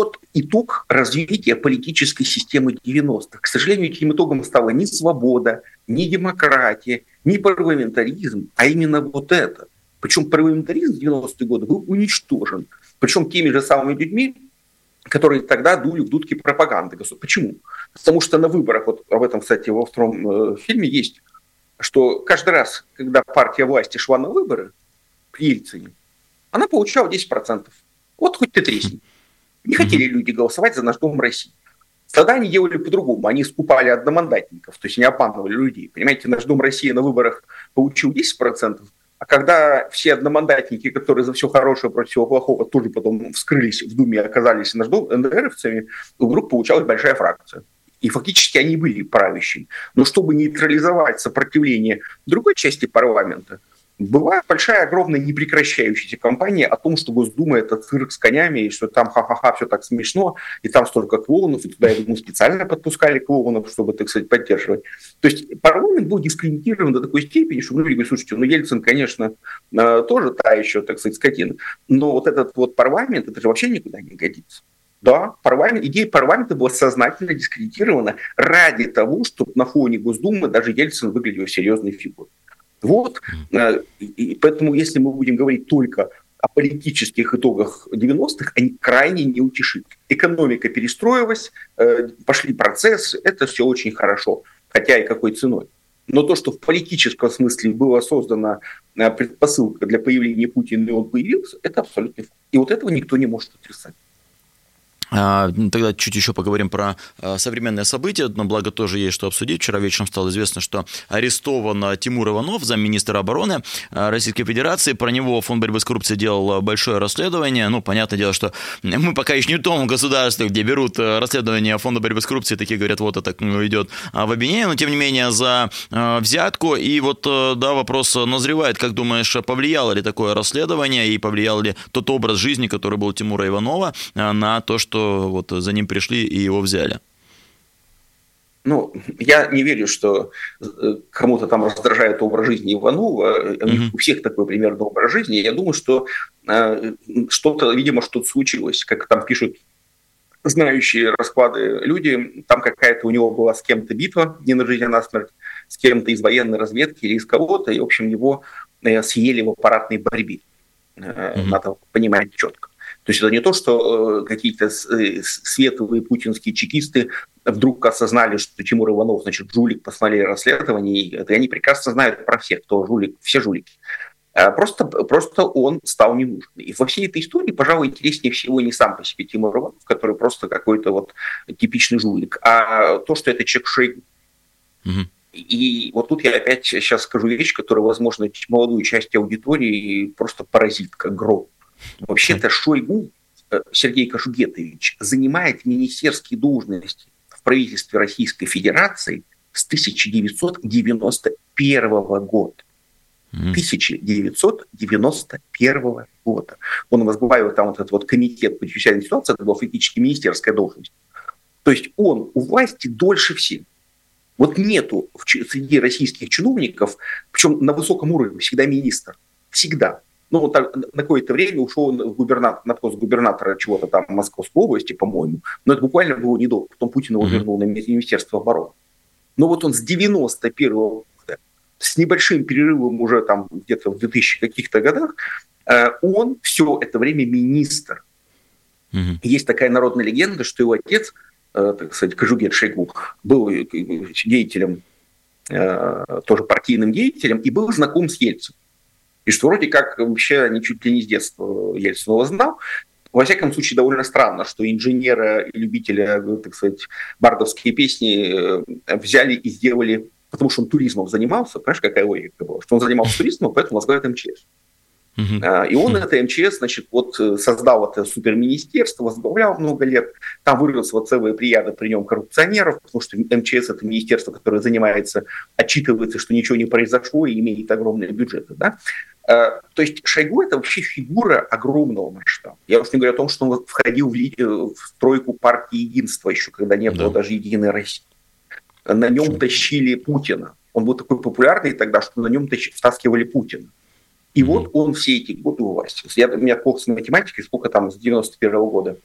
итог развития политической системы 90-х. К сожалению, этим итогом стала не свобода, не демократия, не парламентаризм, а именно вот это. Причем парламентаризм в 90-е годы был уничтожен. Причем теми же самыми людьми, которые тогда дули в дудки пропаганды. Почему? Потому что на выборах, вот об этом, кстати, во втором фильме есть, что каждый раз, когда партия власти шла на выборы при Ельцине, она получала 10%. Вот хоть ты тресни. Не хотели люди голосовать за «Наш дом России». Тогда они делали по-другому. Они скупали одномандатников, то есть не обманывали людей. Понимаете, «Наш дом России» на выборах получил 10%, а когда все одномандатники, которые за все хорошее против всего плохого, тоже потом вскрылись в Думе и оказались НДРовцами, вдруг получалась большая фракция. И фактически они были правящими. Но чтобы нейтрализовать сопротивление другой части парламента, Была большая, огромная, непрекращающаяся кампания о том, что Госдума – это цирк с конями, и что там ха-ха-ха, все так смешно, и там столько клоунов, и туда, я думаю, специально подпускали клоунов, чтобы, так сказать, поддерживать. То есть парламент был дискредитирован до такой степени, что многие говорят, слушайте, Ельцин, конечно, тоже та еще, так сказать, скотина, но вот этот вот парламент, это же вообще никуда не годится. Да, идея парламента была сознательно дискредитирована ради того, чтобы на фоне Госдумы даже Ельцин выглядел серьезной фигурой. Вот, и поэтому, если мы будем говорить только о политических итогах 90-х, они крайне неутешительны. Экономика перестроилась, пошли процессы, это все очень хорошо, хотя и какой ценой. Но то, что в политическом смысле была создана предпосылка для появления Путина, и он появился, это абсолютно факт. И вот этого никто не может отрицать. Тогда чуть еще поговорим про современные события, но благо тоже есть что обсудить. Вчера вечером стало известно, что арестован Тимур Иванов, замминистра обороны Российской Федерации. Про него Фонд борьбы с коррупцией делал большое расследование. Ну, понятное дело, что мы пока еще не в том государстве, где берут расследование Фонда борьбы с коррупцией, такие говорят, вот это идет в обвинение, но тем не менее за взятку. И вот, да, вопрос назревает. Как думаешь, повлияло ли такое расследование и повлиял ли тот образ жизни, который был у Тимура Иванова, на то, что вот за ним пришли и его взяли? Ну, я не верю, что кому-то там раздражает образ жизни Иванова. У всех такой примерно образ жизни. Я думаю, что что-то, видимо, что-то случилось. Как там пишут знающие расклады люди, там какая-то у него была с кем-то битва, не на жизнь, а на смерть, с кем-то из военной разведки или из кого-то, и, в общем, его съели в аппаратной борьбе. Надо понимать четко. То есть это не то, что какие-то светлые путинские чекисты вдруг осознали, что Тимур Иванов, значит, жулик, посмотрели расследование, и они прекрасно знают про всех, кто жулик, все жулики. Просто он стал не нужен. И во всей этой истории, пожалуй, интереснее всего не сам по себе Тимур Иванов, который просто какой-то вот типичный жулик, а то, что это человек Шойгу. И вот тут я опять сейчас скажу вещь, которая, возможно, молодую часть аудитории просто поразит, как гром. Вообще-то Шойгу Сергей Кожугетович занимает министерские должности в правительстве Российской Федерации с 1991 года. 1991 года. Он возглавил там вот этот вот комитет по чрезвычайной ситуации, это была фактически министерская должность. То есть он у власти дольше всех. Вот нету среди российских чиновников, причем на высоком уровне, всегда министр. Всегда. Ну, вот так, на какое-то время ушел на пост губернатора чего-то там Московской области, по-моему. Но это буквально было недолго. Потом Путин его вернул на Министерство обороны. Но вот он с 91-го года, с небольшим перерывом уже там где-то в 2000 каких-то годах, он все это время министр. Есть такая народная легенда, что его отец, так сказать, Кожугет Шойгу, был деятелем, тоже партийным деятелем, и был знаком с Ельциным. И что вроде как вообще они чуть ли не с детства Ельцинова знал. Во всяком случае, довольно странно, что инженера и любителя, так сказать, бардовские песни взяли и сделали, потому что он туризмом занимался. Понимаешь, какая логика была? Что он занимался туризмом, поэтому возглавит МЧС. И он это МЧС, значит, вот создал это суперминистерство, возглавлял много лет. Там выросла целая плеяда при нем коррупционеров, потому что МЧС – это министерство, которое занимается, отчитывается, что ничего не произошло и имеет огромные бюджеты. Да? То есть Шойгу – это вообще фигура огромного масштаба. Я уж не говорю о том, что он входил в стройку партии Единства еще, когда не было даже Единой России. На нем тащили Путина. Он был такой популярный тогда, что на нем втаскивали Путина. И вот он все эти годы у власти. У меня плохо с математикой, сколько там с 91-го года?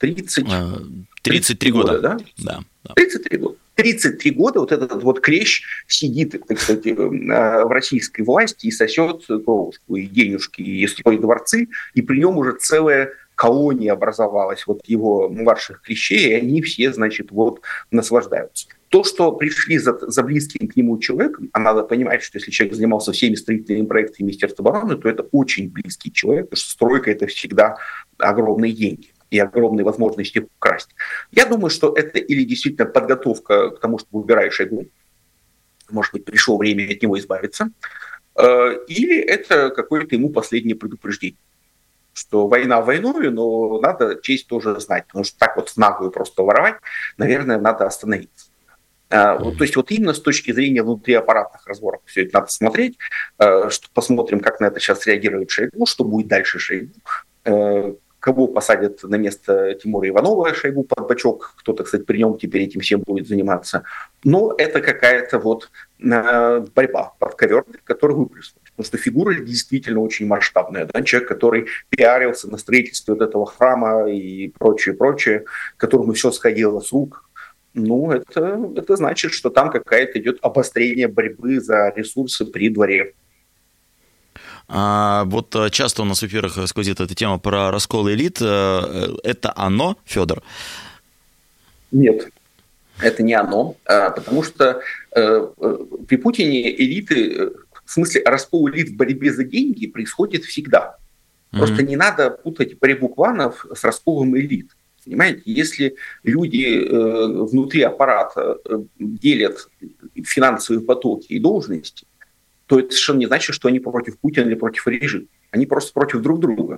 33 года, да? Да. 33 года. 33 года вот этот вот клещ сидит, так сказать, в российской власти и сосет кровушку и денежки, и строит дворцы, и при нем уже целая колония образовалась вот его младших клещей, и они все, значит, вот наслаждаются. То, что пришли за близким к нему человеком, а надо понимать, что если человек занимался всеми строительными проектами Министерства обороны, то это очень близкий человек, потому что стройка – это всегда огромные деньги и огромные возможности украсть. Я думаю, что это или действительно подготовка к тому, чтобы выбирать Шойгу, может быть, пришло время от него избавиться, или это какое-то ему последнее предупреждение, что война войной, но надо честь тоже знать, потому что так вот в наглую просто воровать, наверное, надо остановиться. То есть вот именно с точки зрения внутриаппаратных разборов все это надо смотреть, что посмотрим, как на это сейчас реагирует Шойгу, что будет дальше Шойгу, кого посадят на место Тимура Иванова Шойгу под бочок, кто-то, кстати, при нем теперь этим всем будет заниматься. Но это какая-то вот борьба подковерная, которую выплеснули. Потому что фигура действительно очень масштабная. Да? Человек, который пиарился на строительстве вот этого храма и прочее, которому все сходило с рук. Ну, это значит, что там какое-то идет обострение борьбы за ресурсы при дворе. Вот часто у нас в эфирах сквозит эта тема про раскол элит. Это оно, Федор? Нет, это не оно, потому что при Путине элиты, в смысле раскол элит в борьбе за деньги происходит всегда. Просто не надо путать борьбу кланов с расколом элит. Понимаете, если люди внутри аппарата делят финансовые потоки и должности, то это совершенно не значит, что они против Путина или против режима. Они просто против друг друга.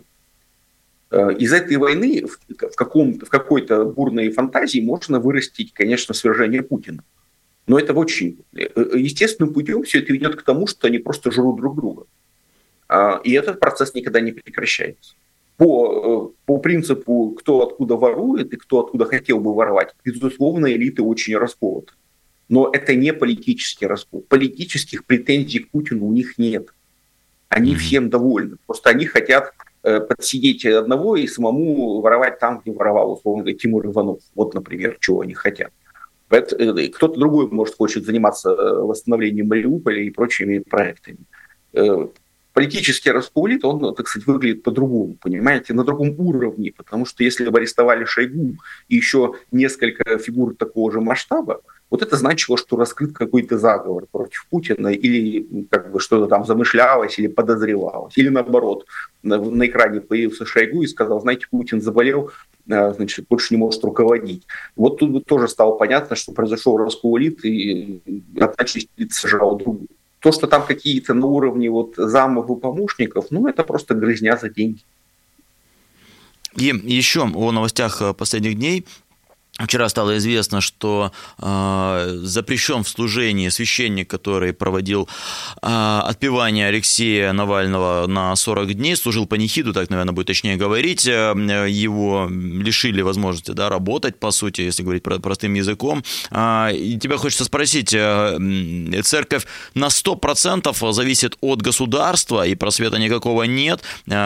Из этой войны в какой-то бурной фантазии можно вырастить, конечно, свержение Путина. Но это очень естественным путем все это ведет к тому, что они просто жрут друг друга. И этот процесс никогда не прекращается. По принципу, кто откуда ворует и кто откуда хотел бы воровать, безусловно, элиты очень расколоты. Но это не политический раскол. Политических претензий к Путину у них нет. Они всем довольны. Просто они хотят подсидеть одного и самому воровать там, где воровал, условно говоря, Тимур Иванов. Вот, например, чего они хотят. Кто-то другой, может, хочет заниматься восстановлением Мариуполя и прочими проектами. Политический раскол элит, он, так сказать, выглядит по-другому, понимаете, на другом уровне, потому что если бы арестовали Шойгу и еще несколько фигур такого же масштаба, вот это значило, что раскрыт какой-то заговор против Путина или как бы что-то там замышлялось или подозревалось. Или наоборот, на экране появился Шойгу и сказал, знаете, Путин заболел, значит, больше не может руководить. Вот тут тоже стало понятно, что произошел раскол элит, и одна часть элит сожрала другую. То, что там какие-то на уровне вот замов и помощников, ну, это просто грызня за деньги. И еще о новостях последних дней. Вчера стало известно, что запрещен в служении священник, который проводил отпевание Алексея Навального на 40 дней, служил панихиду, так, наверное, будет точнее говорить. Его лишили возможности, да, работать, по сути, если говорить простым языком. И тебя хочется спросить, церковь на 100% зависит от государства, и просвета никакого нет,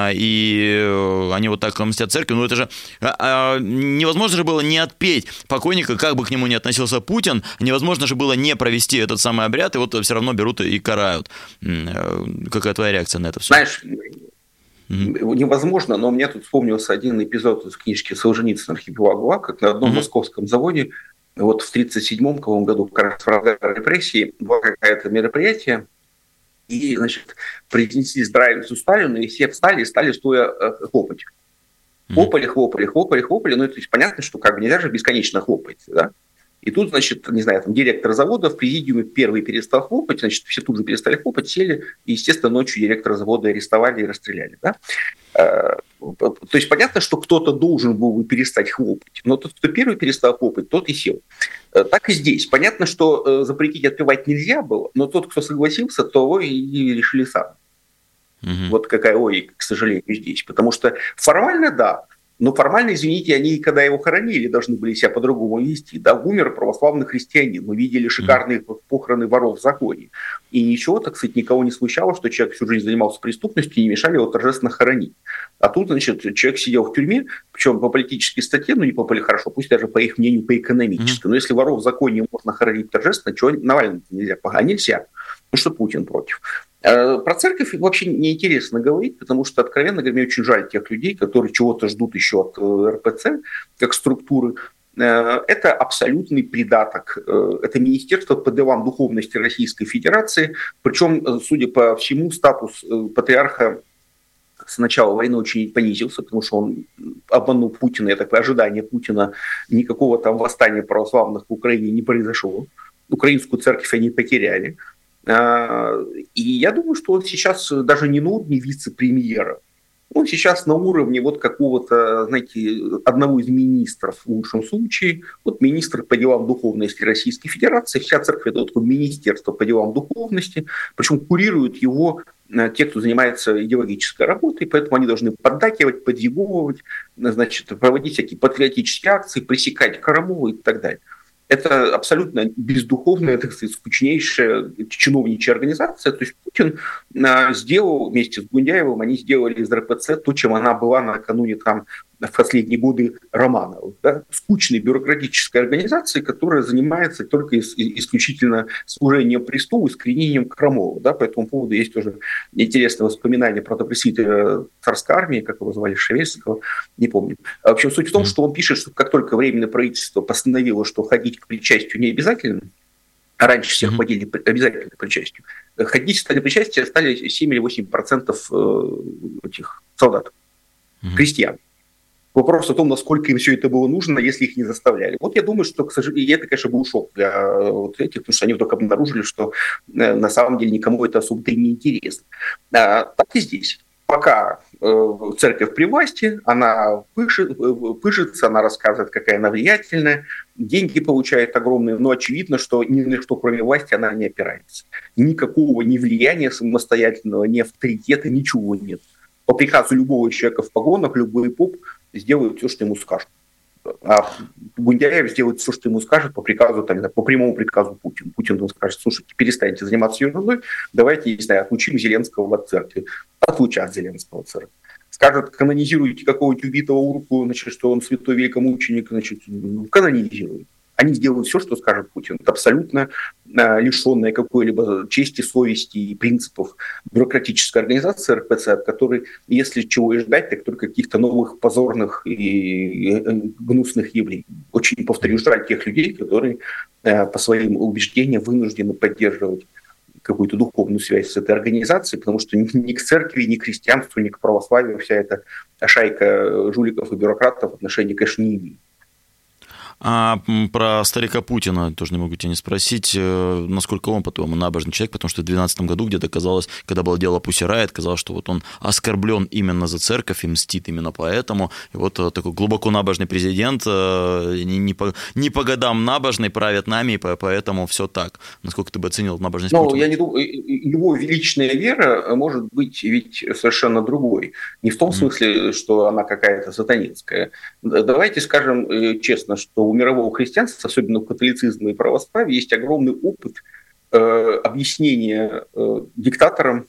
и они вот так мстят церкви. Ну, это же невозможно же было не отпеть покойника, как бы к нему ни относился Путин, невозможно же было не провести этот самый обряд, и вот все равно берут и карают. Какая твоя реакция на это все? Знаешь, невозможно, но мне тут вспомнился один эпизод из книжки Солженицына «Архипелаг ГУЛАГа», как на одном московском заводе, вот в 1937 году, как раз в разгар репрессий, было какое-то мероприятие, и, значит, принесли здравицу Сталину, и все встали и стали стоя хлопать. Хлопали, ну, то есть понятно, что как бы нельзя же бесконечно хлопать, да? И тут, значит, не знаю, там директор завода в президиуме первый перестал хлопать, значит, все тут же перестали хлопать, сели, и, естественно, ночью директора завода арестовали и расстреляли, да? То есть понятно, что кто-то должен был бы перестать хлопать, но тот, кто первый перестал хлопать, тот и сел. Так и здесь. Понятно, что запретить отпевать нельзя было, но тот, кто согласился, того и решили сами. Вот какая логика, к сожалению, здесь. Потому что формально, да, но формально, извините, они, когда его хоронили, должны были себя по-другому вести. Да, умер православный христианин. Мы видели шикарные похороны воров в законе. И ничего, так сказать, никого не смущало, что человек всю жизнь занимался преступностью и не мешали его торжественно хоронить. А тут, значит, человек сидел в тюрьме, причем по политической статье, ну не по хорошо, пусть даже по их мнению, по экономической. Но если воров в законе можно хоронить торжественно, чего Навального нельзя? А нельзя. Ну что Путин против. Про церковь вообще неинтересно говорить, потому что, откровенно говоря, мне очень жаль тех людей, которые чего-то ждут еще от РПЦ как структуры. Это абсолютный придаток. Это Министерство по делам духовности Российской Федерации. Причем, судя по всему, статус патриарха с начала войны очень понизился, потому что он обманул Путина. Я так понимаю, ожидание Путина, никакого там восстания православных в Украине не произошло. Украинскую церковь они потеряли. И я думаю, что он сейчас даже не на уровне вице-премьера, Он сейчас на уровне вот какого-то, знаете, одного из министров в лучшем случае. Вот министр по делам духовности Российской Федерации, вся церковь – это такое министерство по делам духовности, причем курируют его те, кто занимается идеологической работой, поэтому они должны поддакивать, подъебывать, значит, проводить всякие патриотические акции, пресекать Крамолу и так далее. Это абсолютно бездуховная, так сказать, скучнейшая чиновничья организация. То есть Путин сделал вместе с Гундяевым, они сделали из РПЦ то, чем она была накануне там в последние годы Романова. Да? Скучной бюрократической организацией, которая занимается только исключительно служением престолу, искоренением Крамола. Да? По этому поводу есть тоже интересное воспоминание протопресвитера царской армии, как его звали, Шевельского, не помню. В общем, суть в том, что он пишет, что как только Временное правительство постановило, что ходить к причастию не обязательно, а раньше всех ходили обязательно к причастию, ходить стали причастия стали 7 или 8% этих солдат, крестьян. Вопрос о том, насколько им все это было нужно, если их не заставляли. Вот я думаю, что, к сожалению, это, конечно, был шок для вот этих, потому что они вдруг обнаружили, что на самом деле никому это особо-то и не интересно. Так и здесь. Пока церковь при власти, она пыжится, она рассказывает, какая она влиятельная, деньги получает огромные, но очевидно, что ни на что, кроме власти, она не опирается. Никакого ни влияния самостоятельного, ни авторитета, ничего нет. По приказу любого человека в погонах, любой поп сделает все, что ему скажут. А Гундяев сделает все, что ему скажет по приказу, там, по прямому приказу Путина. Путин ему скажет: слушайте, перестаньте заниматься ерундой, давайте, не знаю, отлучим Зеленского от церкви. Отлучат Зеленского от церкви. Скажет: канонизируйте какого-нибудь убитого урку, значит, что он святой великомученик, значит, канонизируют. Они сделают все, что скажет Путин. Это абсолютно лишенная какой-либо чести, совести и принципов бюрократическая организация РПЦ, от которой, если чего и ждать, так только каких-то новых позорных и гнусных явлений. Очень, повторю, жаль тех людей, которые по своим убеждениям вынуждены поддерживать какую-то духовную связь с этой организацией, потому что ни к церкви, ни к христианству, ни к православию вся эта шайка жуликов и бюрократов отношения, конечно, не имеет. А про старика Путина тоже не могу тебя не спросить, насколько он, по-твоему, набожный человек, потому что в 2012 году где-то казалось, когда было дело Pussy Riot, казалось, что вот он оскорблен именно за церковь и мстит именно поэтому. И вот такой глубоко набожный президент, не по годам набожный, правит нами, и поэтому все так. Насколько ты бы оценил набожность Путина? Я не думаю, его величная вера может быть ведь совершенно другой. Не в том смысле, что она какая-то сатанинская. Давайте скажем честно, что у мирового христианства, особенно у католицизма и православия, есть огромный опыт объяснения диктаторам,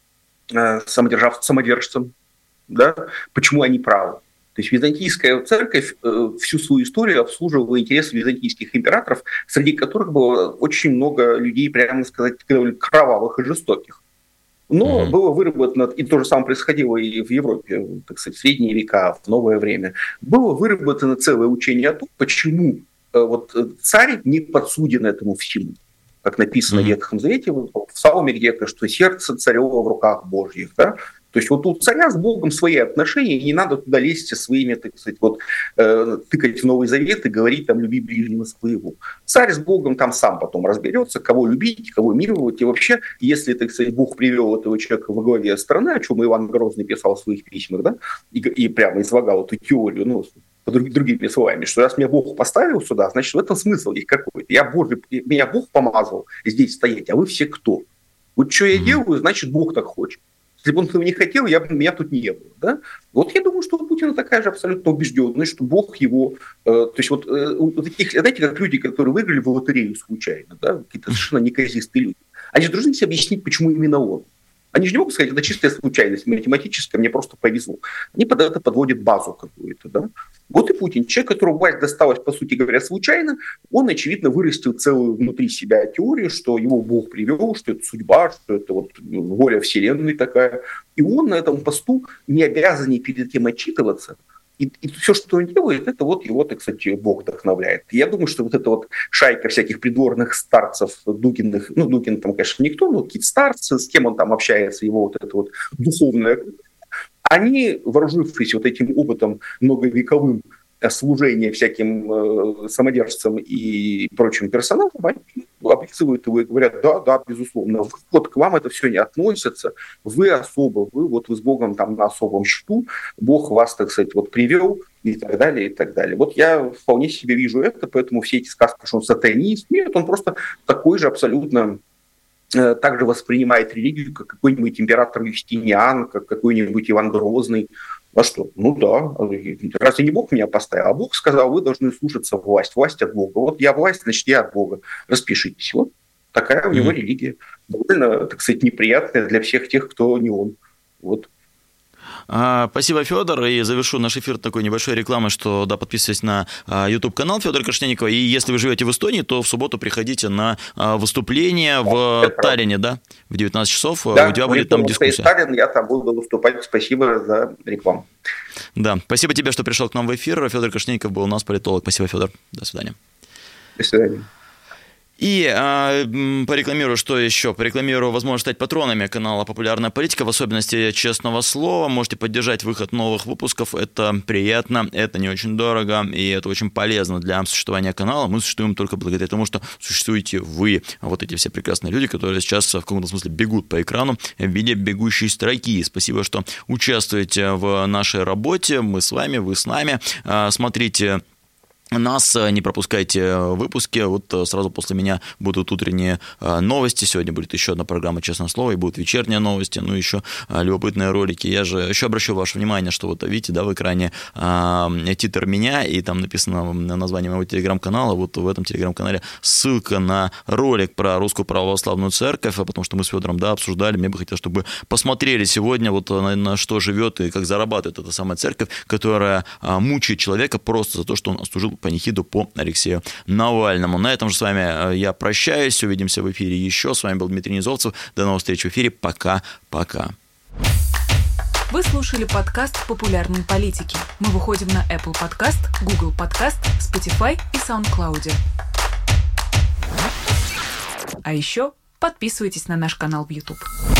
самодержцам, да, почему они правы. То есть византийская церковь всю свою историю обслуживала интересы византийских императоров, среди которых было очень много людей, прямо сказать, кровавых и жестоких. Но было выработано, и то же самое происходило и в Европе, так сказать, в средние века, в новое время, было выработано целое учение о том, почему вот царь не подсуден этому всему. Как написано в Ветхом Завете, в Псалме где-то, что сердце царево в руках Божьих. Да? То есть вот у царя с Богом свои отношения, и не надо туда лезть со своими, так сказать, вот, тыкать в Новый Завет и говорить там «люби ближнего своего». Царь с Богом там сам потом разберется, кого любить, кого миловать. И вообще, если, так сказать, Бог привел этого человека во главе страны, о чем Иван Грозный писал в своих письмах, да, и прямо излагал эту теорию, ну, другими словами, что раз меня Бог поставил сюда, значит, в этом смысл есть какой-то. Меня Бог помазал здесь стоять, а вы все кто? Вот что я делаю, значит, Бог так хочет. Если бы он этого не хотел, меня тут не было. Да? Вот я думаю, что у Путина такая же абсолютно убежденность, что Бог его... то есть вот таких, знаете, как люди, которые выиграли в лотерею случайно, да? Какие-то совершенно неказистые люди. Они же должны себе объяснить, почему именно он. Они же не могут сказать, это чистая случайность, математическая, мне просто повезло. Они под это подводят базу какую-то. Да? Вот и Путин, человек, которому власть досталась, по сути говоря, случайно, он, очевидно, вырастил целую внутри себя теорию, что его Бог привел, что это судьба, что это вот воля Вселенной такая. И он на этом посту не обязан ни перед кем отчитываться. И все, что он делает, это вот его, так сказать, Бог вдохновляет. И я думаю, что вот эта вот шайка всяких придворных старцев Дугиных, ну, Дугин там, конечно, никто, но какие-то старцы, с кем он там общается, его вот это вот духовное, они, вооружившись вот этим опытом многовековым служения всяким самодержцам и прочим персоналам, они облизывают его и говорят, да, безусловно, вот к вам это все не относится, вы особо, вы с Богом там на особом счету, Бог вас, так сказать, привел и так далее, и так далее. Вот я вполне себе вижу это, поэтому все эти сказки, что он сатанист, нет, он просто такой же абсолютно, также воспринимает религию, как какой-нибудь император Юстиниан, как какой-нибудь Иван Грозный. А что? Ну да, разве не Бог меня поставил? А Бог сказал, вы должны слушаться власть от Бога. Вот я власть, значит, я от Бога. Распишитесь. Вот такая у него религия. Довольно, так сказать, неприятная для всех тех, кто не он. Вот. Спасибо, Федор. И завершу наш эфир такой небольшой рекламой, что да, подписывайтесь на YouTube-канал Федора Крашенинникова. И если вы живете в Эстонии, то в субботу приходите на выступление в Таллине, да, в 19 часов. Да, у тебя будет там дискуссия. Таллин, я там буду выступать. Спасибо за рекламу. Да, спасибо тебе, что пришел к нам в эфир. Федор Крашенинников был у нас, политолог. Спасибо, Федор. До свидания. До свидания. И порекламирую, что еще? Порекламирую возможность стать патронами канала «Популярная политика», в особенности «Честного слова». Можете поддержать выход новых выпусков. Это приятно, это не очень дорого, и это очень полезно для существования канала. Мы существуем только благодаря тому, что существуете вы. Вот эти все прекрасные люди, которые сейчас в каком-то смысле бегут по экрану в виде бегущей строки. Спасибо, что участвуете в нашей работе. Мы с вами, вы с нами. Смотрите нас, не пропускайте выпуски. Вот сразу после меня будут утренние новости. Сегодня будет еще одна программа «Честное слово», и будут вечерние новости, ну еще любопытные ролики. Я же еще обращу ваше внимание, что вот видите, да, в экране титр меня, и там написано название моего телеграм-канала. Вот в этом телеграм-канале ссылка на ролик про Русскую Православную Церковь, потому что мы с Федором, да, обсуждали. Мне бы хотелось, чтобы посмотрели сегодня вот на что живет и как зарабатывает эта самая церковь, которая мучает человека просто за то, что он служил панихиду по Алексею Навальному. На этом же с вами я прощаюсь. Увидимся в эфире еще. С вами был Дмитрий Низовцев. До новых встреч в эфире. Пока-пока. Вы слушали подкаст «Популярные политики». Мы выходим на Apple Podcast, Google Podcast, Spotify и SoundCloud. А еще подписывайтесь на наш канал в YouTube.